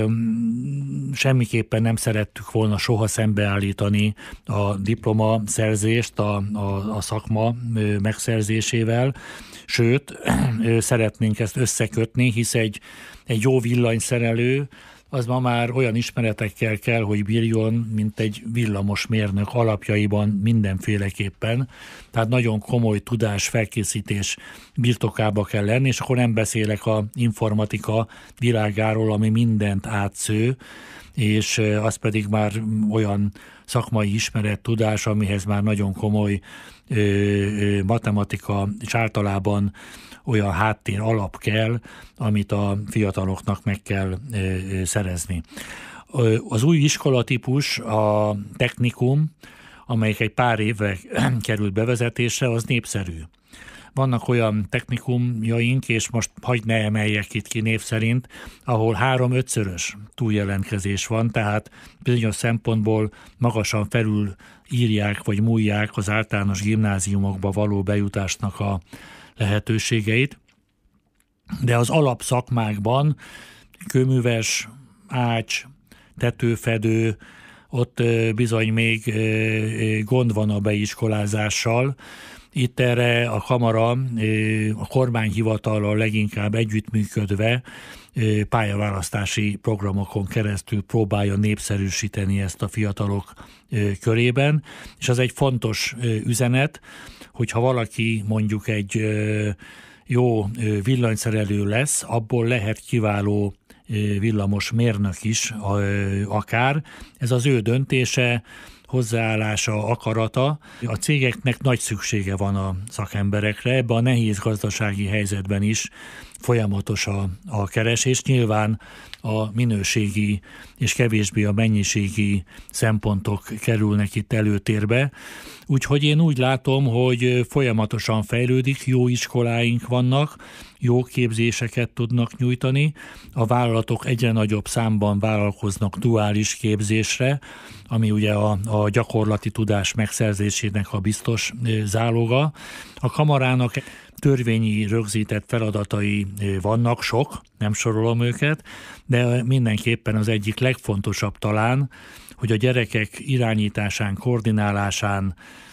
semmiképpen nem szerettük volna soha szembeállítani a diplomaszerzést a szakma megszerzésével, sőt, szeretnénk ezt összekötni, hisz egy jó villanyszerelő, az ma már olyan ismeretekkel kell, hogy bírjon, mint egy villamosmérnök alapjaiban mindenféleképpen. Tehát nagyon komoly tudás, felkészítés birtokába kell lenni, és akkor nem beszélek a informatika világáról, ami mindent átsző, és az pedig már olyan szakmai ismeret, tudás, amihez már nagyon komoly matematika, és általában olyan háttér alap kell, amit a fiataloknak meg kell szerezni. Az új iskolatípus, a technikum, amelyik egy pár évvel került bevezetésre, az népszerű. Vannak olyan technikumjaink, és most hadd ne emeljek itt ki név szerint, ahol 3-5-szörös túljelentkezés van, tehát bizonyos szempontból magasan felül írják vagy múlják az általános gimnáziumokba való bejutásnak a lehetőségeit. De az alapszakmákban kőműves, ács, tetőfedő, ott bizony még gond van a beiskolázással. Itt erre a kamara, a kormányhivatallal leginkább együttműködve pályaválasztási programokon keresztül próbálja népszerűsíteni ezt a fiatalok körében, és az egy fontos üzenet, hogyha valaki mondjuk egy jó villanyszerelő lesz, abból lehet kiváló villamos mérnök is akár. Ez az ő döntése, hozzáállása, akarata. A cégeknek nagy szüksége van a szakemberekre, ebben a nehéz gazdasági helyzetben is folyamatos a keresés. Nyilván a minőségi és kevésbé a mennyiségi szempontok kerülnek itt előtérbe. Úgyhogy én úgy látom, hogy folyamatosan fejlődik, jó iskoláink vannak, jó képzéseket tudnak nyújtani, a vállalatok egyre nagyobb számban vállalkoznak duális képzésre, ami ugye a gyakorlati tudás megszerzésének a biztos záloga. A kamarának törvényi rögzített feladatai vannak, sok, nem sorolom őket, de mindenképpen az egyik legfontosabb talán, hogy a gyerekek irányításán, koordinálásán,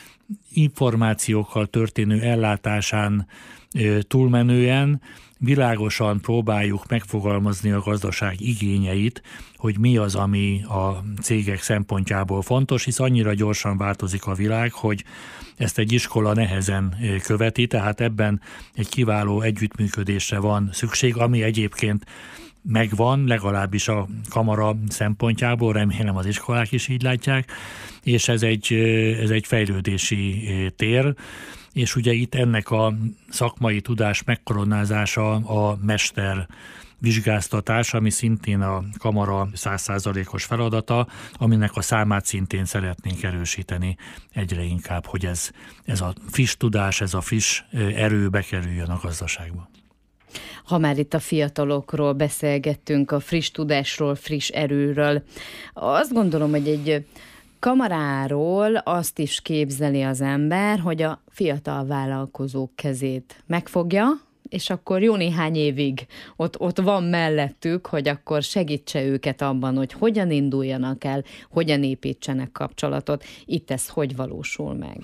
információkkal történő ellátásán túlmenően világosan próbáljuk megfogalmazni a gazdaság igényeit, hogy mi az, ami a cégek szempontjából fontos, hisz annyira gyorsan változik a világ, hogy ezt egy iskola nehezen követi, tehát ebben egy kiváló együttműködésre van szükség, ami egyébként megvan, legalábbis a kamara szempontjából, remélem az iskolák is így látják, és ez egy fejlődési tér, és ugye itt ennek a szakmai tudás megkoronázása a mester vizsgáztatás, ami szintén a kamara 100%-os feladata, aminek a számát szintén szeretnénk erősíteni egyre inkább, hogy ez a friss tudás, ez a friss erő bekerüljön a gazdaságba. Ha már itt a fiatalokról beszélgettünk, a friss tudásról, friss erőről, azt gondolom, hogy egy kamaráról azt is képzeli az ember, hogy a fiatal vállalkozók kezét megfogja, és akkor jó néhány évig ott van mellettük, hogy akkor segítse őket abban, hogy hogyan induljanak el, hogyan építsenek kapcsolatot. Itt ez hogy valósul meg?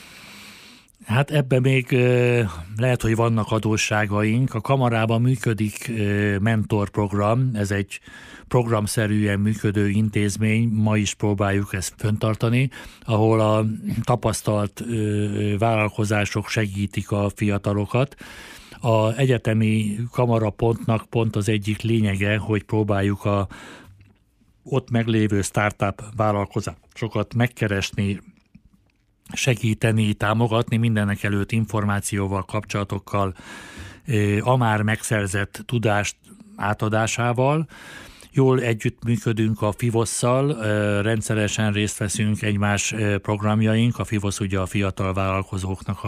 Hát ebben még lehet, hogy vannak adósságaink. A kamarában működik mentorprogram, ez egy programszerűen működő intézmény, ma is próbáljuk ezt fenntartani, ahol a tapasztalt vállalkozások segítik a fiatalokat. Az egyetemi kamarapontnak pont az egyik lényege, hogy próbáljuk a ott meglévő startup vállalkozásokat megkeresni, segíteni, támogatni, mindenek előtt információval, kapcsolatokkal, a már megszerzett tudást átadásával. Jól együttműködünk a FIVOS-szal, rendszeresen részt veszünk egymás programjaink, a FIVOS ugye a fiatal vállalkozóknak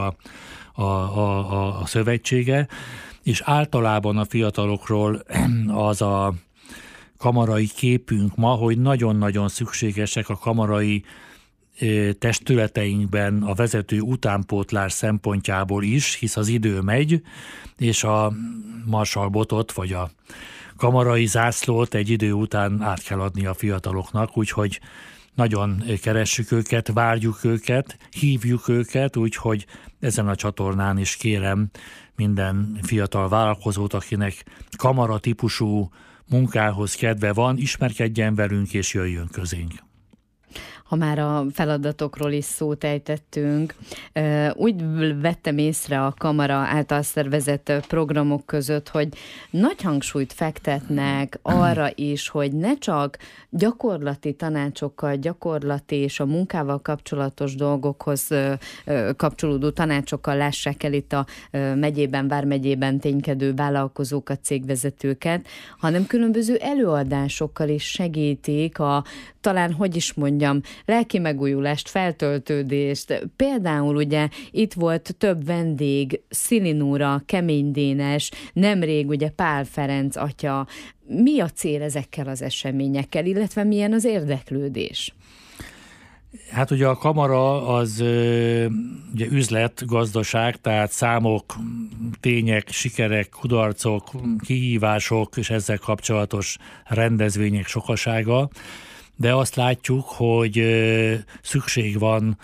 a szövetsége, és általában a fiatalokról az a kamarai képünk ma, hogy nagyon-nagyon szükségesek a kamarai testületeinkben a vezető utánpótlás szempontjából is, hisz az idő megy, és a marsalbotot vagy a kamarai zászlót egy idő után át kell adni a fiataloknak, úgyhogy nagyon keressük őket, várjuk őket, hívjuk őket, úgyhogy ezen a csatornán is kérem minden fiatal vállalkozót, akinek kamara típusú munkához kedve van, ismerkedjen velünk és jöjjön közénk. ha már a feladatokról is szót ejtettünk. Úgy vettem észre a kamara által szervezett programok között, hogy nagy hangsúlyt fektetnek arra is, hogy ne csak gyakorlati tanácsokkal, gyakorlati és a munkával kapcsolatos dolgokhoz kapcsolódó tanácsokkal lássák el itt a megyében, vármegyében ténykedő vállalkozókat, cégvezetőket, hanem különböző előadásokkal is segítik talán, hogy is mondjam, lelki megújulást, feltöltődést. Például ugye itt volt több vendég, Szili Nóra, Kemény Dénes, nemrég ugye Pál Ferenc atya. Mi a cél ezekkel az eseményekkel, illetve milyen az érdeklődés? Hát ugye a kamara az ugye üzlet, gazdaság, tehát számok, tények, sikerek, kudarcok, kihívások és ezzel kapcsolatos rendezvények sokasága, de azt látjuk, hogy szükség van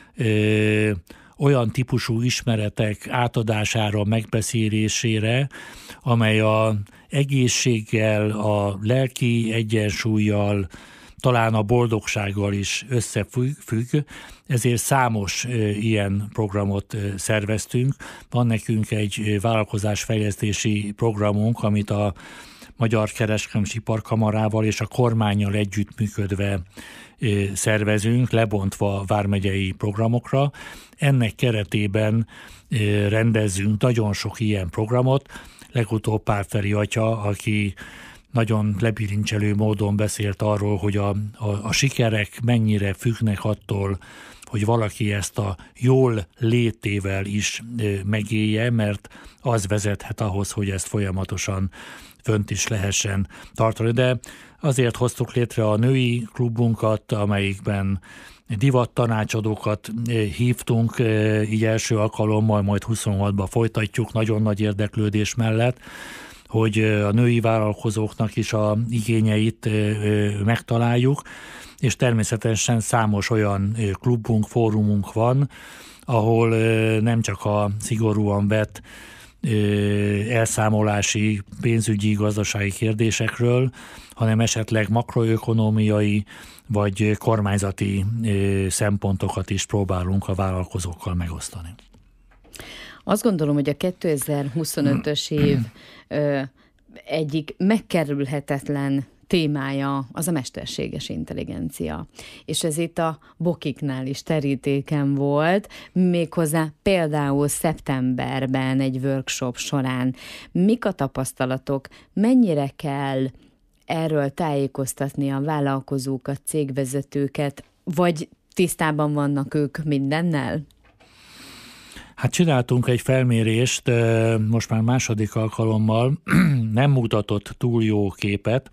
olyan típusú ismeretek átadására, megbeszélésére, amely az egészséggel, a lelki egyensúllyal, talán a boldogsággal is összefügg, ezért számos ilyen programot szerveztünk. Van nekünk egy vállalkozásfejlesztési programunk, amit a Magyar Kereskedelmi Iparkamarával és a kormánnyal együttműködve szervezünk, lebontva vármegyei programokra. Ennek keretében rendezzünk nagyon sok ilyen programot. Legutóbb Pál Feri atya, aki nagyon lebilincselő módon beszélt arról, hogy a sikerek mennyire függnek attól, hogy valaki ezt a jól létével is megélje, mert az vezethet ahhoz, hogy ezt folyamatosan fönt is lehessen tartani. De azért hoztuk létre a női klubunkat, amelyikben divattanácsadókat hívtunk, így első alkalommal, majd 26-ban folytatjuk, nagyon nagy érdeklődés mellett, hogy a női vállalkozóknak is a igényeit megtaláljuk, és természetesen számos olyan klubunk, fórumunk van, ahol nem csak a szigorúan vett elszámolási, pénzügyi, gazdasági kérdésekről, hanem esetleg makroökonómiai vagy kormányzati szempontokat is próbálunk a vállalkozókkal megosztani. Azt gondolom, hogy a 2025-ös év egyik megkerülhetetlen témája az a mesterséges intelligencia. És ez itt a Bokiknál is terítéken volt, méghozzá például szeptemberben egy workshop során. Mik a tapasztalatok? Mennyire kell erről tájékoztatni a vállalkozókat, cégvezetőket, vagy tisztában vannak ők mindennel? Hát csináltunk egy felmérést, most már második alkalommal, nem mutatott túl jó képet.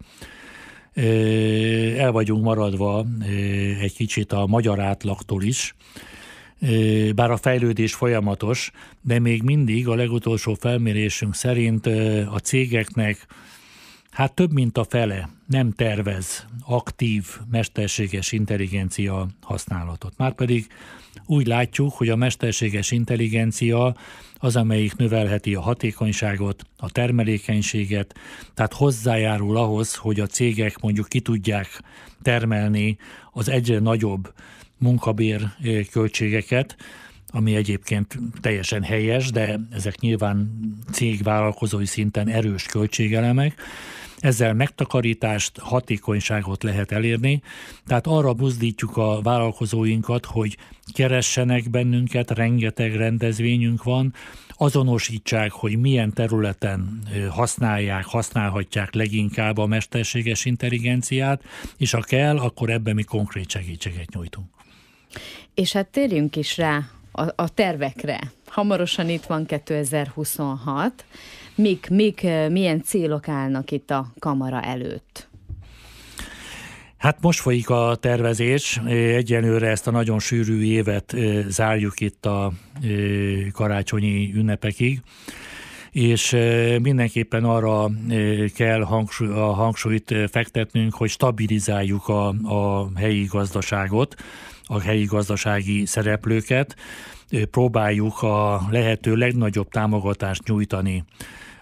El vagyunk maradva egy kicsit a magyar átlagtól is, bár a fejlődés folyamatos, de még mindig a legutolsó felmérésünk szerint a cégeknek hát több mint a fele nem tervez aktív mesterséges intelligencia használatot. Márpedig úgy látjuk, hogy a mesterséges intelligencia az, amelyik növelheti a hatékonyságot, a termelékenységet, tehát hozzájárul ahhoz, hogy a cégek mondjuk ki tudják termelni az egyre nagyobb munkabér költségeket, ami egyébként teljesen helyes, de ezek nyilván cégvállalkozói szinten erős költségelemek. Ezzel megtakarítást, hatékonyságot lehet elérni, tehát arra buzdítjuk a vállalkozóinkat, hogy keressenek bennünket, rengeteg rendezvényünk van, azonosítsák, hogy milyen területen használhatják leginkább a mesterséges intelligenciát, és ha kell, akkor ebben mi konkrét segítséget nyújtunk. És hát térjünk is rá a tervekre. Hamarosan itt van 2026. Milyen célok állnak itt a kamara előtt? Hát most folyik a tervezés, egyelőre ezt a nagyon sűrű évet zárjuk itt a karácsonyi ünnepekig, és mindenképpen arra kell a hangsúlyt fektetnünk, hogy stabilizáljuk a helyi gazdaságot, a helyi gazdasági szereplőket, próbáljuk a lehető legnagyobb támogatást nyújtani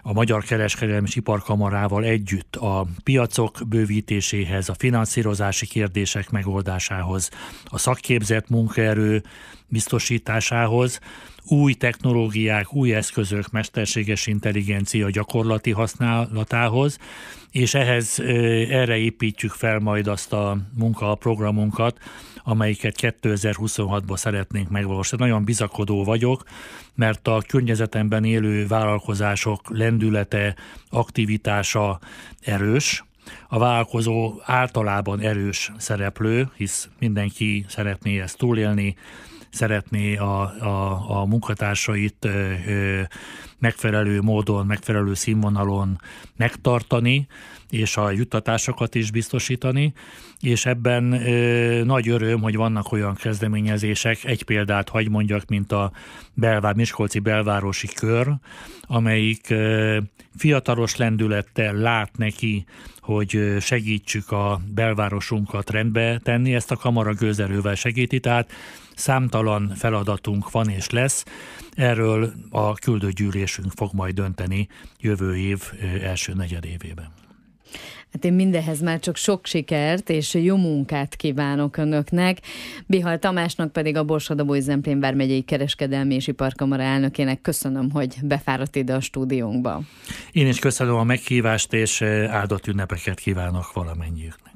a Magyar Kereskedelmi és Iparkamarával együtt a piacok bővítéséhez, a finanszírozási kérdések megoldásához, a szakképzett munkaerő biztosításához, új technológiák, új eszközök, mesterséges intelligencia gyakorlati használatához, és erre építjük fel majd azt a munkaprogramunkat, amelyiket 2026-ban szeretnénk megvalósítani. Nagyon bizakodó vagyok, mert a környezetemben élő vállalkozások lendülete, aktivitása erős. A vállalkozó általában erős szereplő, hisz mindenki szeretné ezt túlélni, szeretné a munkatársait megfelelő módon, megfelelő színvonalon megtartani, és a juttatásokat is biztosítani, és ebben nagy öröm, hogy vannak olyan kezdeményezések, egy példát hagy mondjak, mint a Miskolci belvárosi kör, amelyik fiatalos lendülettel lát neki, hogy segítsük a belvárosunkat rendbe tenni, ezt a kamara gőzerővel segíti, tehát számtalan feladatunk van és lesz, erről a küldőgyűlésünk fog majd dönteni jövő év első negyedévében. Hát én mindehhez már csak sok sikert és jó munkát kívánok önöknek. Bihal Tamásnak pedig a Borsod-Abaúj-Zemplén vármegyei Kereskedelmi és Iparkamara elnökének köszönöm, hogy befáradt ide a stúdiónkba. Én is köszönöm a meghívást, és áldott ünnepeket kívánok valamennyiüknek.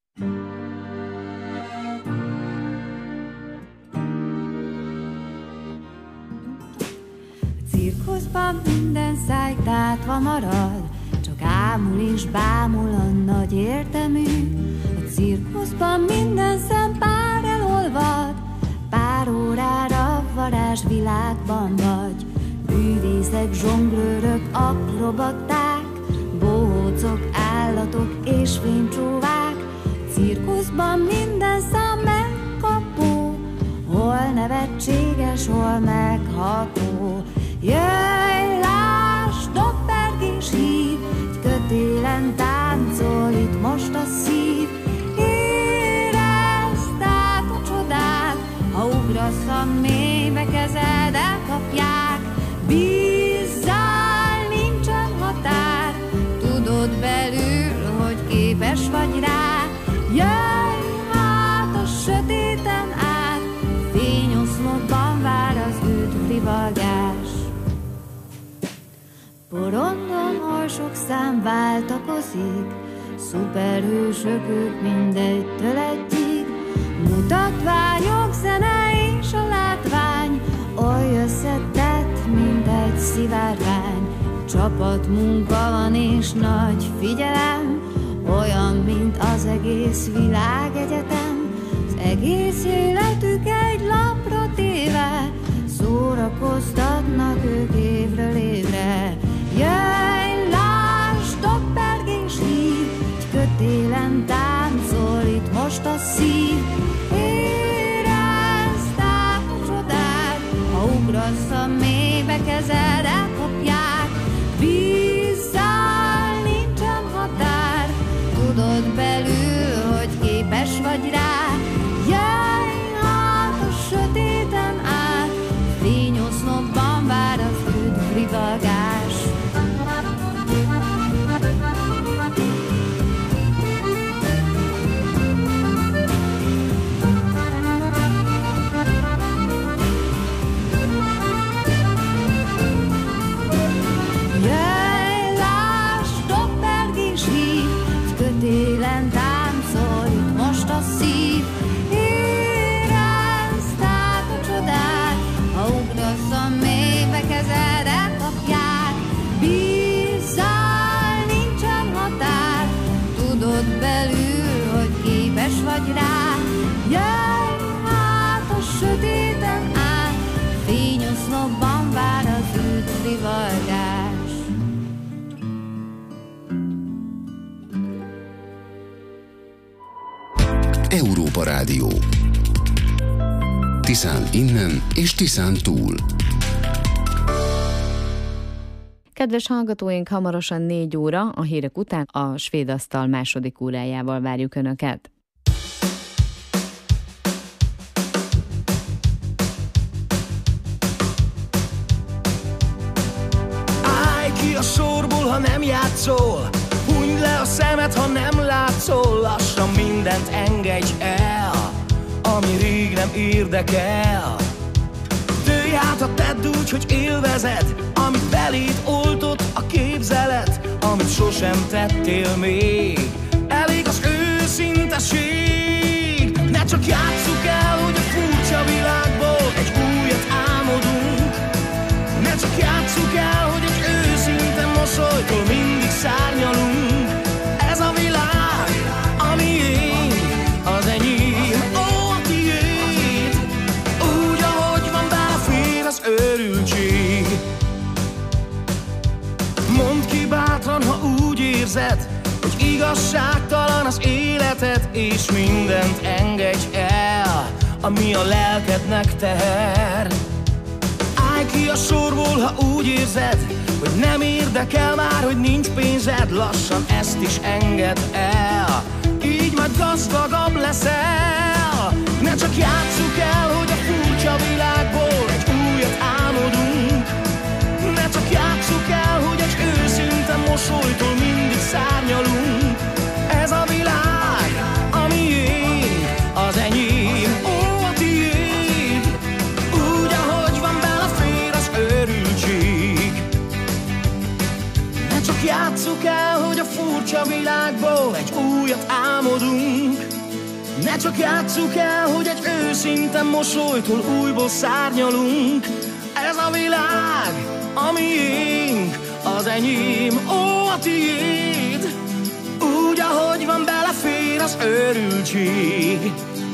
Cirkuszban minden száj tátva marad, csak ámul és bámul a nagy értemű. A cirkuszban minden szem pár elolvad, pár órára varázsvilágban vagy. Művészek, zsonglőrök, akrobaták, bohócok, állatok és fénycsóvák. Cirkuszban minden szám megkapó, hol nevetséges, hol megható. Jöjj, lásd, dobberg és hív, egy kötélen táncol itt most a szív. Érezd át a csodát, ha ugrasz a mélybe, kezed elkapják. Bízzál, nincsen határ, tudod belül, hogy képes vagy rá. Jöjj hát a sötéten át, fényoszlopban vár az üdvrivalgás. Porondon oly sok szám váltakozik, szuperhősök ők mindegytől egyig. Mutatványok, zene és a látvány, oly összetett, mint egy szivárvány. Csapatmunka van és nagy figyelem, olyan, mint az egész világegyetem. Az egész életük egy lapra téve, szórakoztatnak ők évről évre. Jöjj, lásd, dobberg és hív, egy kötélen táncol itt most a szív. Érezd át a csodát, ha ugrasz a mélybe, kezed elkapják. Bízzál, nincsen határ, tudod belül, hogy képes vagy rá. Jöjj hát a sötéten át, fényoszlopban vár az üdvrivalgás. Jöjj, lásd, dobberg és hív, egy kötélen táncol itt most a szív. Érezd át a csodát, ha ugrasz a mélybe, kezed elkapják. Bízzál, nincsen határ, tudod belül, hogy képes vagy rá. Jöjj hát a sötéten át, fényoszlopban vár az üdvrivalgás. Európa Rádió. Tiszán innen és Tiszán túl. Kedves hallgatóink, hamarosan 4 óra, a hírek után a Svéd Asztal második órájával várjuk Önöket. Állj ki a sor játszol, hunyd le a szemed, ha nem látszol. Lassan mindent engedj el, ami rég nem érdekel. Dőlj át, ha tedd úgy, hogy élvezed, amit beléd oltott a képzelet, amit sosem tettél még. Elég az őszinteség. Ne csak játsszuk el, hogy a furcsa világból egy újat álmodunk. Ne csak játsszuk el, hogy egy őszinte mosolytól mindig szárnyalunk. Ez a világ, a miénk, az enyém, ó, a tiéd. Úgy, ahogy van, belefér az őrültség. Mondd ki bátran, ha úgy érzed, hogy igazságtalan az életed, és mindent engedj el, ami a lelkednek teher. Állj ki a sorból, ha úgy érzed, hogy nem érdekel már, hogy nincs pénzed. Lassan ezt is engedd el, így majd gazdagabb leszel. Ne csak játsszuk el, hogy a furcsa világból egy újat álmodunk. Ne csak játsszuk el, hogy egy őszinte mosolytól mindig szárnyalunk. Ez a világ, a miénk, az enyém, ó, a tiéd. Úgy, ahogy van, belefér az őrültség. Ne csak játsszuk el, hogy a furcsa világból egy újat álmodunk. Ne csak játsszuk el, hogy egy őszinte mosolytól újból szárnyalunk. Ez a világ, a miénk, az enyém, ó, a tiéd. Úgy, ahogy van, belefér az őrültség.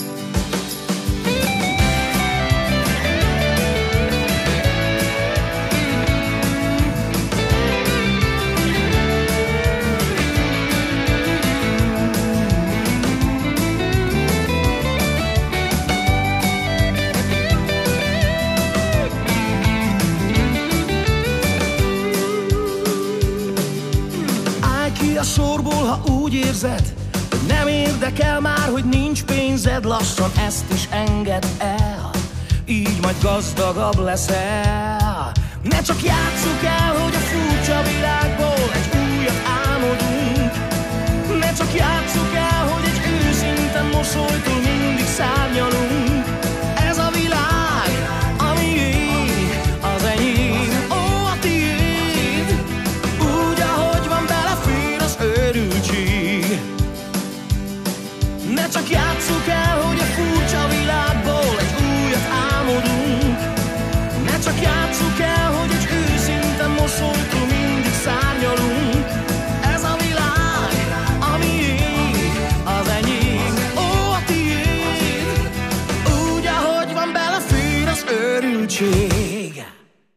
A sorból, ha úgy érzed, hogy nem érdekel már, hogy nincs pénzed. Lassan ezt is engedd el, így majd gazdagabb leszel. Ne csak játsszuk el, hogy a furcsa világból egy újat álmodunk. Ne csak játsszuk el, hogy egy őszinte mosolytól mindig szárnyalunk. Ez a világ, a miénk, az enyém, ó, a tiéd. Úgy, ahogy van, belefér az őrültség. Ne csak játsszuk el, hogy a furcsa világból egy újat álmodunk. Ne csak játsszuk el, hogy egy őszinte mosolytól mindig szárnyalunk. Ez a világ, a miénk, az enyém, ó, a tiéd. Úgy, ahogy van, belefér az őrültség.